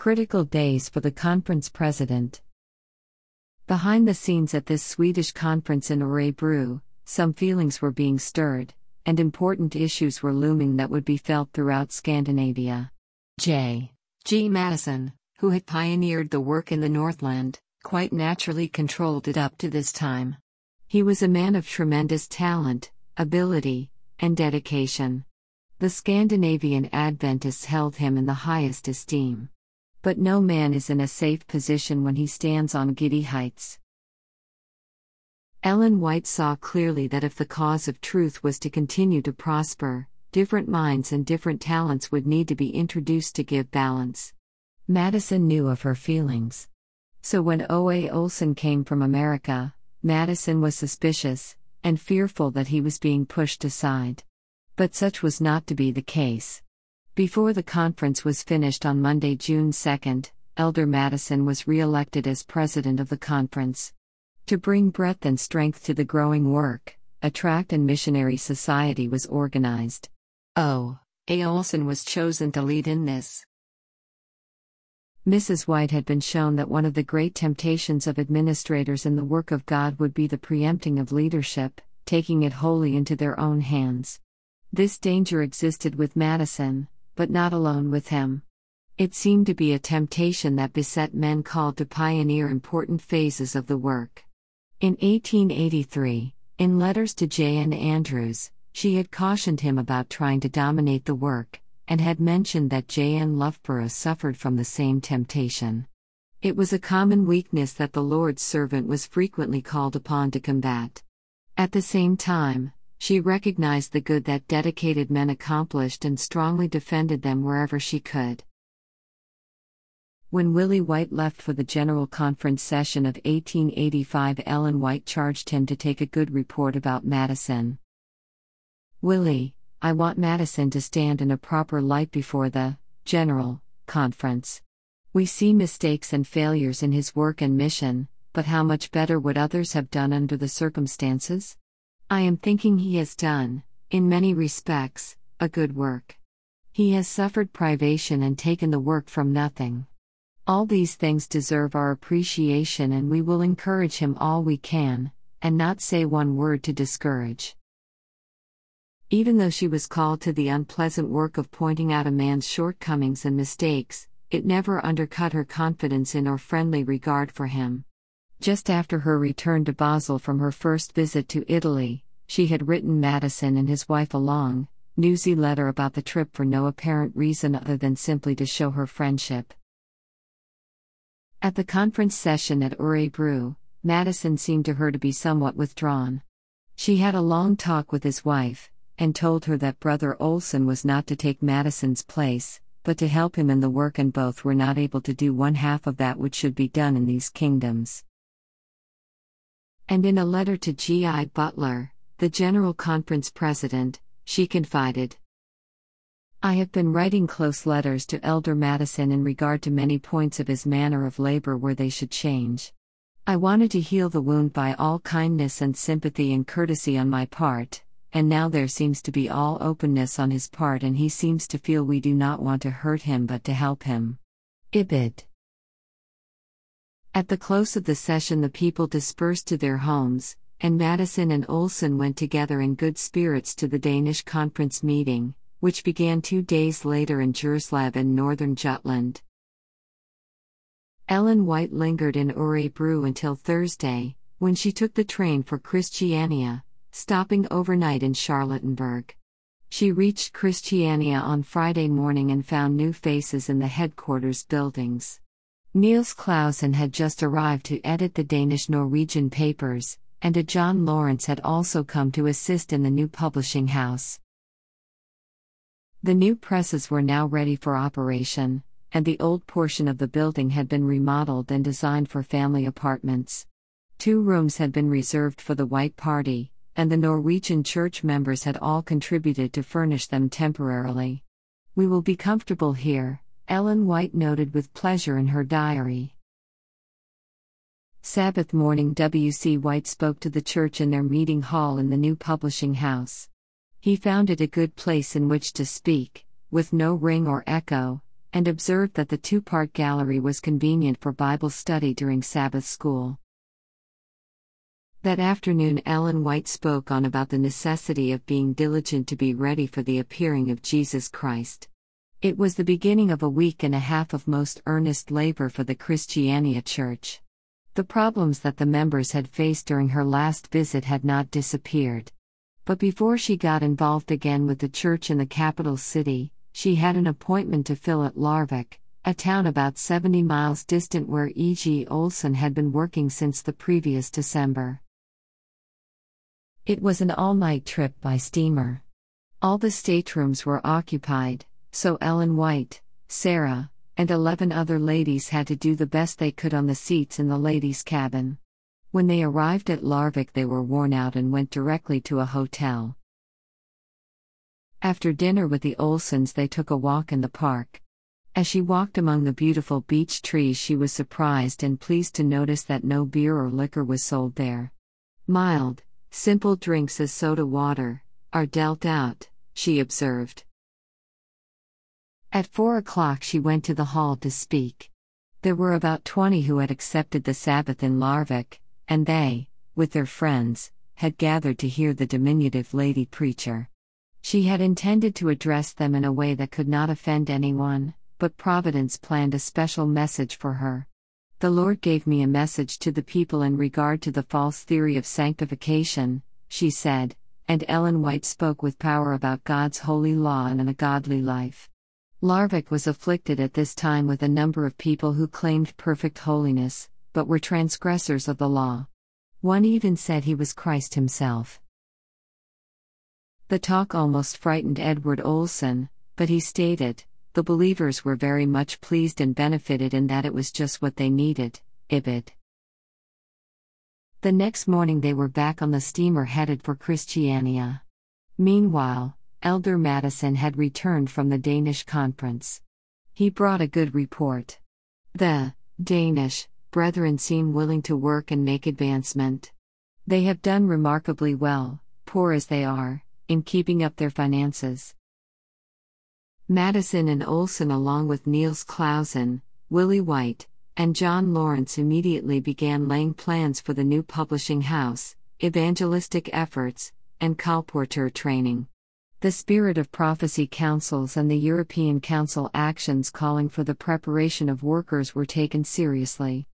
Critical days for the conference president. Behind the scenes at this Swedish conference in Örebro, some feelings were being stirred, and important issues were looming that would be felt throughout Scandinavia. J.G. Madison, who had pioneered the work in the Northland, quite naturally controlled it up to this time. He was a man of tremendous talent, ability, and dedication. The Scandinavian Adventists held him in the highest esteem. But no man is in a safe position when he stands on giddy heights. Ellen White saw clearly that if the cause of truth was to continue to prosper, different minds and different talents would need to be introduced to give balance. Madison knew of her feelings. So when O.A. Olson came from America, Madison was suspicious, and fearful that he was being pushed aside. But such was not to be the case. Before the conference was finished on Monday, June 2, Elder Madison was re-elected as president of the conference. To bring breadth and strength to the growing work, a tract and missionary society was organized. O.A. Olson was chosen to lead in this. Mrs. White had been shown that one of the great temptations of administrators in the work of God would be the preempting of leadership, taking it wholly into their own hands. This danger existed with Madison, but not alone with him. It seemed to be a temptation that beset men called to pioneer important phases of the work. In 1883, in letters to J.N. Andrews, she had cautioned him about trying to dominate the work, and had mentioned that J.N. Loughborough suffered from the same temptation. It was a common weakness that the Lord's servant was frequently called upon to combat. At the same time, she recognized the good that dedicated men accomplished and strongly defended them wherever she could. When Willie White left for the General Conference session of 1885, Ellen White charged him to take a good report about Madison. "Willie, I want Madison to stand in a proper light before the General Conference. We see mistakes and failures in his work and mission, but how much better would others have done under the circumstances? I am thinking he has done, in many respects, a good work. He has suffered privation and taken the work from nothing. All these things deserve our appreciation, and we will encourage him all we can, and not say one word to discourage." Even though she was called to the unpleasant work of pointing out a man's shortcomings and mistakes, it never undercut her confidence in or friendly regard for him. Just after her return to Basel from her first visit to Italy, she had written Madison and his wife a long, newsy letter about the trip for no apparent reason other than simply to show her friendship. At the conference session at Örebro, Madison seemed to her to be somewhat withdrawn. She had a long talk with his wife, and told her that Brother Olson was not to take Madison's place, but to help him in the work, and both were not able to do one half of that which should be done in these kingdoms. And in a letter to G.I. Butler, the General Conference president, she confided, "I have been writing close letters to Elder Madison in regard to many points of his manner of labor where they should change. I wanted to heal the wound by all kindness and sympathy and courtesy on my part, and now there seems to be all openness on his part, and he seems to feel we do not want to hurt him but to help him. Ibid." At the close of the session, the people dispersed to their homes, and Madison and Olson went together in good spirits to the Danish conference meeting, which began 2 days later in Djurslav in northern Jutland. Ellen White lingered in Örebro until Thursday, when she took the train for Christiania, stopping overnight in Charlottenburg. She reached Christiania on Friday morning and found new faces in the headquarters buildings. Niels Clausen had just arrived to edit the Danish-Norwegian papers, and a John Lawrence had also come to assist in the new publishing house. The new presses were now ready for operation, and the old portion of the building had been remodeled and designed for family apartments. 2 rooms had been reserved for the White Party, and the Norwegian church members had all contributed to furnish them temporarily. "We will be comfortable here," Ellen White noted with pleasure in her diary. Sabbath morning, W.C. White spoke to the church in their meeting hall in the new publishing house. He found it a good place in which to speak, with no ring or echo, and observed that the two-part gallery was convenient for Bible study during Sabbath school. That afternoon Ellen White spoke on about the necessity of being diligent to be ready for the appearing of Jesus Christ. It was the beginning of a week and a half of most earnest labor for the Christiania Church. The problems that the members had faced during her last visit had not disappeared. But before she got involved again with the church in the capital city, she had an appointment to fill at Larvik, a town about 70 miles distant where E.G. Olson had been working since the previous December. It was an all-night trip by steamer. All the staterooms were occupied, so Ellen White, Sarah, and 11 other ladies had to do the best they could on the seats in the ladies' cabin. When they arrived at Larvik they were worn out and went directly to a hotel. After dinner with the Olsons they took a walk in the park. As she walked among the beautiful beech trees she was surprised and pleased to notice that no beer or liquor was sold there. Mild, simple drinks as soda water are dealt out, she observed. At 4 o'clock she went to the hall to speak. There were about 20 who had accepted the Sabbath in Larvik, and they, with their friends, had gathered to hear the diminutive lady preacher. She had intended to address them in a way that could not offend anyone, but Providence planned a special message for her. The Lord gave me a message to the people in regard to the false theory of sanctification, she said, and Ellen White spoke with power about God's holy law and a godly life. Larvik was afflicted at this time with a number of people who claimed perfect holiness, but were transgressors of the law. One even said he was Christ himself. The talk almost frightened Edward Olson, but he stated, the believers were very much pleased and benefited in that it was just what they needed, Ibid. The next morning they were back on the steamer headed for Christiania. Meanwhile, Elder Madison had returned from the Danish conference. He brought a good report. The Danish brethren seem willing to work and make advancement. They have done remarkably well, poor as they are, in keeping up their finances. Madison and Olson along with Niels Clausen, Willie White, and John Lawrence immediately began laying plans for the new publishing house, evangelistic efforts, and colporteur training. The Spirit of Prophecy Councils and the European Council actions calling for the preparation of workers were taken seriously.